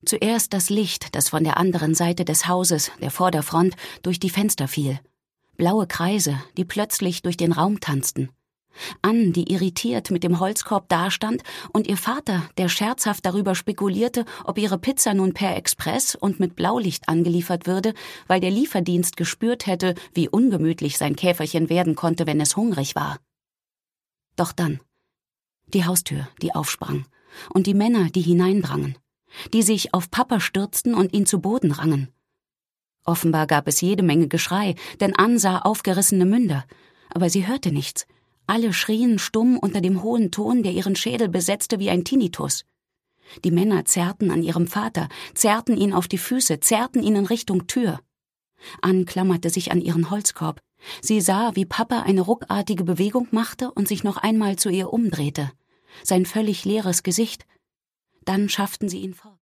Zuerst das Licht, das von der anderen Seite des Hauses, der Vorderfront, durch die Fenster fiel. Blaue Kreise, die plötzlich durch den Raum tanzten. Ann, die irritiert mit dem Holzkorb dastand, und ihr Vater, der scherzhaft darüber spekulierte, ob ihre Pizza nun per Express und mit Blaulicht angeliefert würde, weil der Lieferdienst gespürt hätte, wie ungemütlich sein Käferchen werden konnte, wenn es hungrig war. Doch dann die Haustür, die aufsprang, und die Männer, die hineindrangen, die sich auf Papa stürzten und ihn zu Boden rangen. Offenbar gab es jede Menge Geschrei, denn Ann sah aufgerissene Münder, aber sie hörte nichts. Alle schrien stumm unter dem hohen Ton, der ihren Schädel besetzte wie ein Tinnitus. Die Männer zerrten an ihrem Vater, zerrten ihn auf die Füße, zerrten ihn in Richtung Tür. Ann klammerte sich an ihren Holzkorb. Sie sah, wie Papa eine ruckartige Bewegung machte und sich noch einmal zu ihr umdrehte. Sein völlig leeres Gesicht. Dann schafften sie ihn fort.